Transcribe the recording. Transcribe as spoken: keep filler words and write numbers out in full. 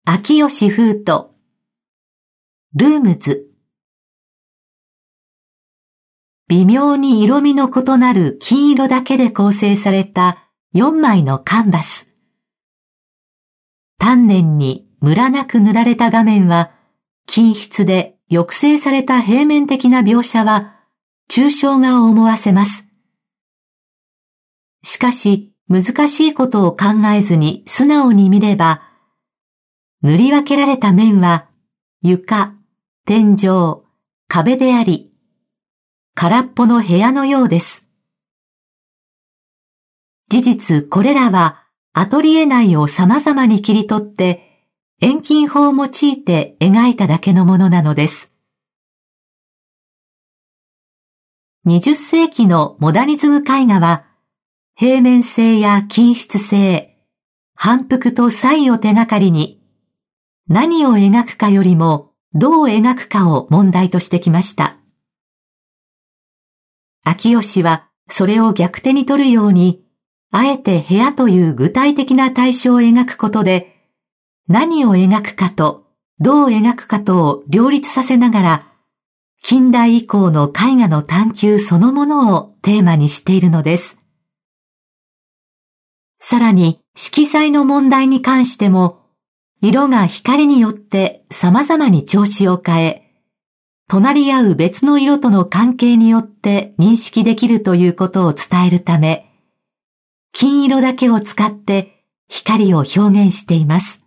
秋吉風斗、ルームズ。微妙に色味の異なる金色だけで構成されたよんまいのカンバス。丹念にムラなく塗られた画面は、均質で抑制された平面的な描写は、抽象画を思わせます。しかし、難しいことを考えずに素直に見れば、塗り分けられた面は、床、天井、壁であり、空っぽの部屋のようです。事実、これらはアトリエ内を様々に切り取って、遠近法を用いて描いただけのものなのです。にじゅっせいきのモダニズム絵画は、平面性や均質性、反復と差異を手がかりに、何を描くかよりもどう描くかを問題としてきました。秋吉はそれを逆手に取るように、あえて部屋という具体的な対象を描くことで、何を描くかとどう描くかとを両立させながら、近代以降の絵画の探求そのものをテーマにしているのです。さらに色彩の問題に関しても、色が光によって様々に調子を変え、隣り合う別の色との関係によって認識できるということを伝えるため、金色だけを使って光を表現しています。